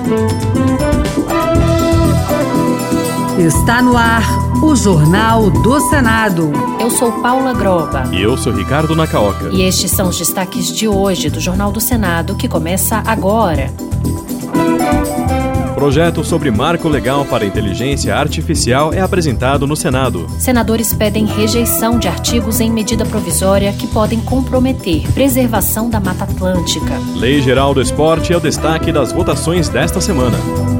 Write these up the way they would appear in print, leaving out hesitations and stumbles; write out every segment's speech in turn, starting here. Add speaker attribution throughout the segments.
Speaker 1: Está no ar o Jornal do Senado.
Speaker 2: Eu sou Paula Groba.
Speaker 3: E eu sou Ricardo Nacaoca.
Speaker 2: E estes são os destaques de hoje do Jornal do Senado, que começa agora.
Speaker 3: Projeto sobre marco legal para inteligência artificial é apresentado no Senado.
Speaker 2: Senadores pedem rejeição de artigos em medida provisória que podem comprometer preservação da Mata Atlântica.
Speaker 3: Lei Geral do Esporte é o destaque das votações desta semana.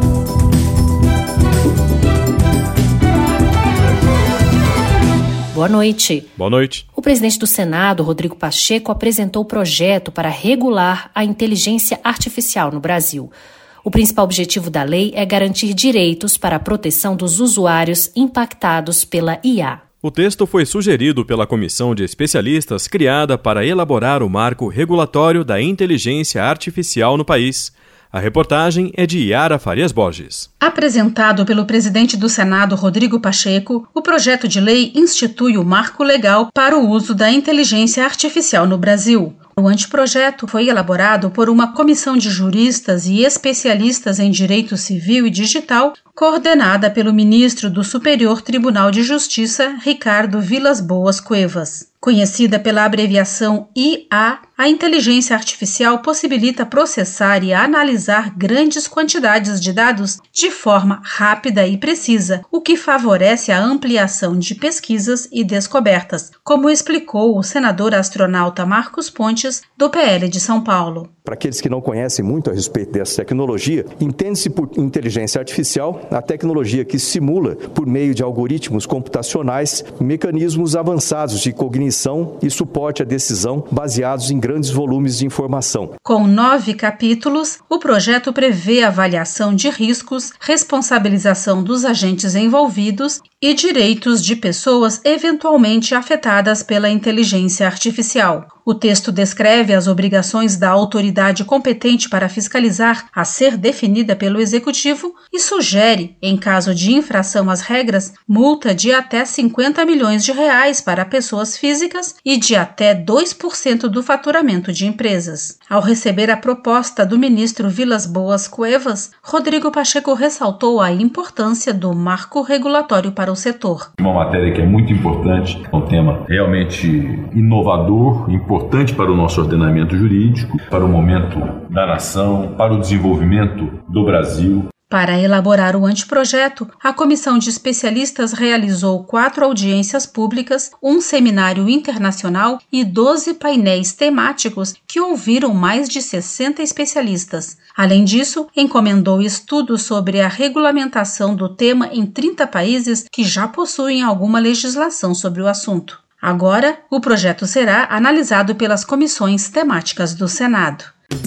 Speaker 2: Boa noite.
Speaker 3: Boa noite.
Speaker 2: O presidente do Senado, Rodrigo Pacheco, apresentou o projeto para regular a inteligência artificial no Brasil. O principal objetivo da lei é garantir direitos para a proteção dos usuários impactados pela IA.
Speaker 3: O texto foi sugerido pela comissão de especialistas criada para elaborar o marco regulatório da inteligência artificial no país. A reportagem é de Yara Farias Borges.
Speaker 4: Apresentado pelo presidente do Senado, Rodrigo Pacheco, o projeto de lei institui o marco legal para o uso da inteligência artificial no Brasil. O anteprojeto foi elaborado por uma comissão de juristas e especialistas em direito civil e digital, coordenada pelo ministro do Superior Tribunal de Justiça, Ricardo Vilas Boas Cuevas. Conhecida pela abreviação IA, a inteligência artificial possibilita processar e analisar grandes quantidades de dados de forma rápida e precisa, o que favorece a ampliação de pesquisas e descobertas, como explicou o senador astronauta Marcos Pontes, do PL de São Paulo.
Speaker 5: Para aqueles que não conhecem muito a respeito dessa tecnologia, entende-se por inteligência artificial a tecnologia que simula, por meio de algoritmos computacionais, mecanismos avançados de cognição e suporte à decisão baseados em grandes volumes de informação.
Speaker 4: Com 9 capítulos, o projeto prevê avaliação de riscos, responsabilização dos agentes envolvidos e direitos de pessoas eventualmente afetadas pela inteligência artificial. O texto descreve as obrigações da autoridade competente para fiscalizar a ser definida pelo Executivo e sugere, em caso de infração às regras, multa de até R$50 milhões para pessoas físicas e de até 2% do faturamento de empresas. Ao receber a proposta do ministro Vilas Boas Cuevas, Rodrigo Pacheco ressaltou a importância do marco regulatório para o setor.
Speaker 6: Uma matéria que é muito importante, é um tema realmente inovador, importante para o nosso ordenamento jurídico, para o momento da nação, para o desenvolvimento do Brasil.
Speaker 4: Para elaborar o anteprojeto, a comissão de especialistas realizou 4 audiências públicas, um seminário internacional e 12 painéis temáticos que ouviram mais de 60 especialistas. Além disso, encomendou estudos sobre a regulamentação do tema em 30 países que já possuem alguma legislação sobre o assunto. Agora, o projeto será analisado pelas comissões temáticas do Senado.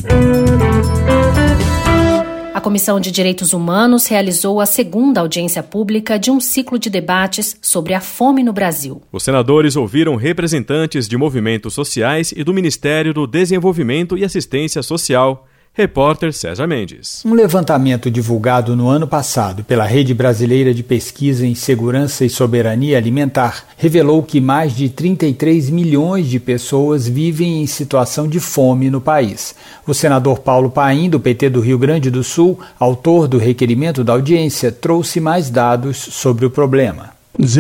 Speaker 2: A Comissão de Direitos Humanos realizou a segunda audiência pública de um ciclo de debates sobre a fome no Brasil.
Speaker 3: Os senadores ouviram representantes de movimentos sociais e do Ministério do Desenvolvimento e Assistência Social. Repórter César Mendes.
Speaker 7: Um levantamento divulgado no ano passado pela Rede Brasileira de Pesquisa em Segurança e Soberania Alimentar revelou que mais de 33 milhões de pessoas vivem em situação de fome no país. O senador Paulo Paim, do PT do Rio Grande do Sul, autor do requerimento da audiência, trouxe mais dados sobre o problema.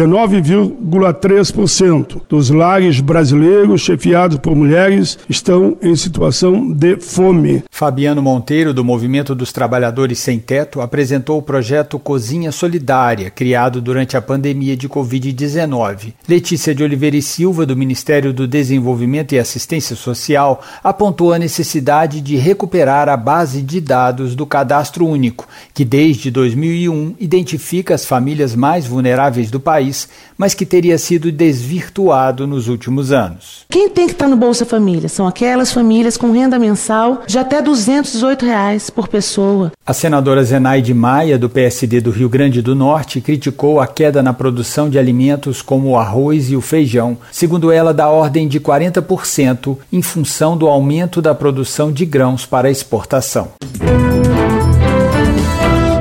Speaker 8: 19,3% dos lares brasileiros chefiados por mulheres estão em situação de fome.
Speaker 7: Fabiano Monteiro, do Movimento dos Trabalhadores Sem Teto, apresentou o projeto Cozinha Solidária, criado durante a pandemia de Covid-19. Letícia de Oliveira e Silva, do Ministério do Desenvolvimento e Assistência Social, apontou a necessidade de recuperar a base de dados do Cadastro Único, que desde 2001 identifica as famílias mais vulneráveis do país, mas que teria sido desvirtuado nos últimos anos.
Speaker 9: Quem tem que estar no Bolsa Família? São aquelas famílias com renda mensal de até R$218 por pessoa.
Speaker 7: A senadora Zenaide Maia, do PSD do Rio Grande do Norte, criticou a queda na produção de alimentos como o arroz e o feijão, segundo ela, da ordem de 40%, em função do aumento da produção de grãos para exportação.
Speaker 2: A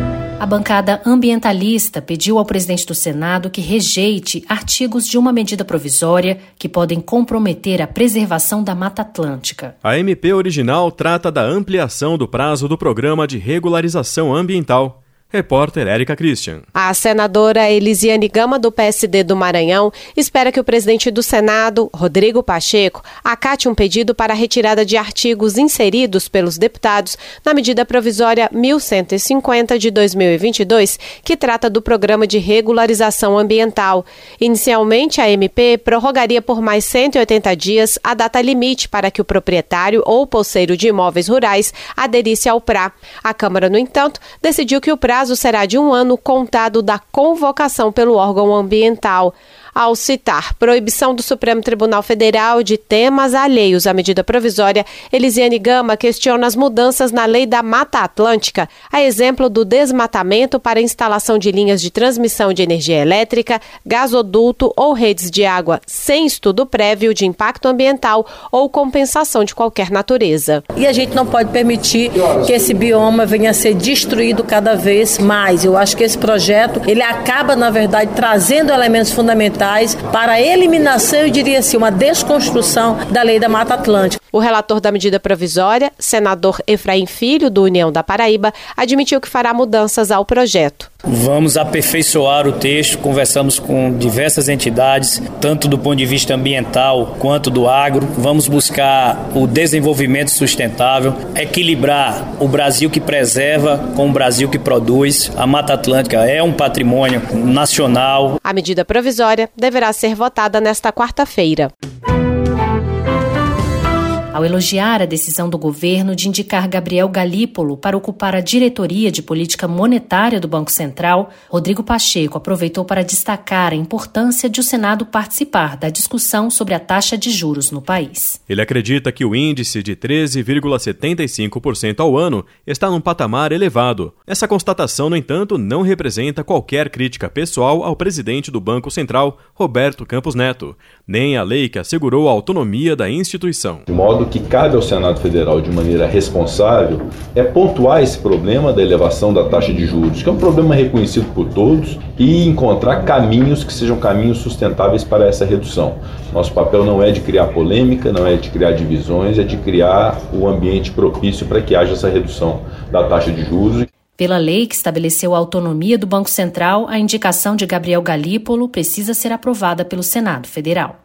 Speaker 2: bancada ambientalista pediu ao presidente do Senado que rejeite artigos de uma medida provisória que podem comprometer a preservação da Mata Atlântica.
Speaker 3: A MP original trata da ampliação do prazo do Programa de Regularização Ambiental. Repórter Érica Christian.
Speaker 10: A senadora Elisiane Gama, do PSD do Maranhão, espera que o presidente do Senado, Rodrigo Pacheco, acate um pedido para a retirada de artigos inseridos pelos deputados na medida provisória 1150 de 2022, que trata do Programa de Regularização Ambiental. Inicialmente, a MP prorrogaria por mais 180 dias a data limite para que o proprietário ou posseiro de imóveis rurais aderisse ao PRA. A Câmara, no entanto, decidiu que o prazo será de 1 ano contado da convocação pelo órgão ambiental. Ao citar proibição do Supremo Tribunal Federal de temas alheios à medida provisória, Elisiane Gama questiona as mudanças na lei da Mata Atlântica, a exemplo do desmatamento para instalação de linhas de transmissão de energia elétrica, gasoduto ou redes de água sem estudo prévio de impacto ambiental ou compensação de qualquer natureza.
Speaker 11: E a gente não pode permitir que esse bioma venha a ser destruído cada vez mais. Eu acho que esse projeto, ele acaba, na verdade, trazendo elementos fundamentais para a eliminação, eu diria assim, uma desconstrução da lei da Mata Atlântica.
Speaker 10: O relator da medida provisória, senador Efraim Filho, do União da Paraíba, admitiu que fará mudanças ao projeto.
Speaker 12: Vamos aperfeiçoar o texto, conversamos com diversas entidades, tanto do ponto de vista ambiental quanto do agro. Vamos buscar o desenvolvimento sustentável, equilibrar o Brasil que preserva com o Brasil que produz. A Mata Atlântica é um patrimônio nacional.
Speaker 10: A medida provisória deverá ser votada nesta quarta-feira.
Speaker 2: Ao elogiar a decisão do governo de indicar Gabriel Galípolo para ocupar a diretoria de política monetária do Banco Central, Rodrigo Pacheco aproveitou para destacar a importância de o Senado participar da discussão sobre a taxa de juros no país.
Speaker 3: Ele acredita que o índice de 13,75% ao ano está num patamar elevado. Essa constatação, no entanto, não representa qualquer crítica pessoal ao presidente do Banco Central, Roberto Campos Neto, nem a lei que assegurou a autonomia da instituição.
Speaker 6: De modo que cabe ao Senado Federal, de maneira responsável, pontuar esse problema da elevação da taxa de juros, que é um problema reconhecido por todos, e encontrar caminhos que sejam caminhos sustentáveis para essa redução. Nosso papel não é de criar polêmica, não é de criar divisões, é de criar o ambiente propício para que haja essa redução da taxa de juros.
Speaker 2: Pela lei que estabeleceu a autonomia do Banco Central, a indicação de Gabriel Galípolo precisa ser aprovada pelo Senado Federal.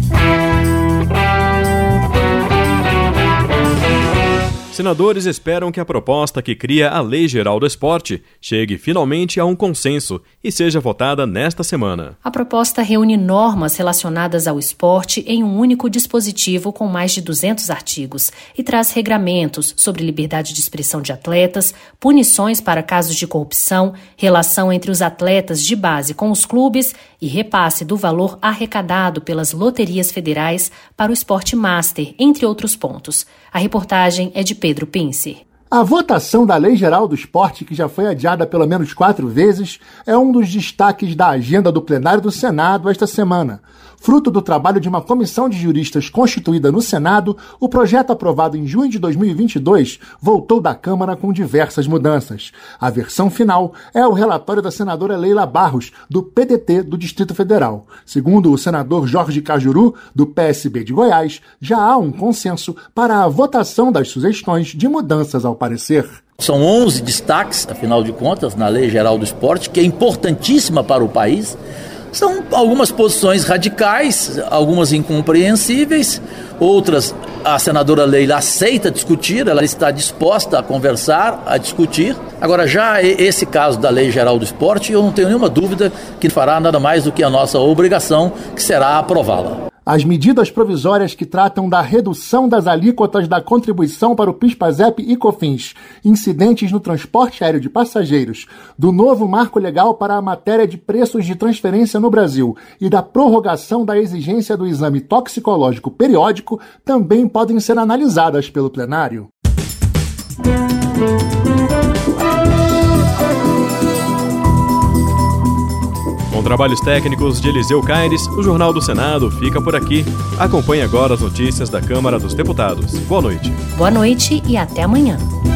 Speaker 3: Senadores esperam que a proposta que cria a Lei Geral do Esporte chegue finalmente a um consenso e seja votada nesta semana.
Speaker 2: A proposta reúne normas relacionadas ao esporte em um único dispositivo com mais de 200 artigos e traz regramentos sobre liberdade de expressão de atletas, punições para casos de corrupção, relação entre os atletas de base com os clubes e repasse do valor arrecadado pelas loterias federais para o esporte master, entre outros pontos. A reportagem é de Pedro Pincer.
Speaker 13: A votação da Lei Geral do Esporte, que já foi adiada pelo menos 4 vezes, é um dos destaques da agenda do plenário do Senado esta semana. Fruto do trabalho de uma comissão de juristas constituída no Senado, o projeto aprovado em junho de 2022 voltou da Câmara com diversas mudanças. A versão final é o relatório da senadora Leila Barros, do PDT do Distrito Federal. Segundo o senador Jorge Cajuru, do PSB de Goiás, já há um consenso para a votação das sugestões de mudanças ao parecer.
Speaker 14: São 11 destaques, afinal de contas, na Lei Geral do Esporte, que é importantíssima para o país. São algumas posições radicais, algumas incompreensíveis, outras a senadora Leila aceita discutir, ela está disposta a conversar, a discutir. Agora, já esse caso da Lei Geral do Esporte, eu não tenho nenhuma dúvida que fará nada mais do que a nossa obrigação, que será aprová-la.
Speaker 13: As medidas provisórias que tratam da redução das alíquotas da contribuição para o PIS/PASEP e COFINS, incidentes no transporte aéreo de passageiros, do novo marco legal para a matéria de preços de transferência no Brasil e da prorrogação da exigência do exame toxicológico periódico também podem ser analisadas pelo plenário.
Speaker 3: Com trabalhos técnicos de Eliseu Caires, o Jornal do Senado fica por aqui. Acompanhe agora as notícias da Câmara dos Deputados. Boa noite.
Speaker 2: Boa noite e até amanhã.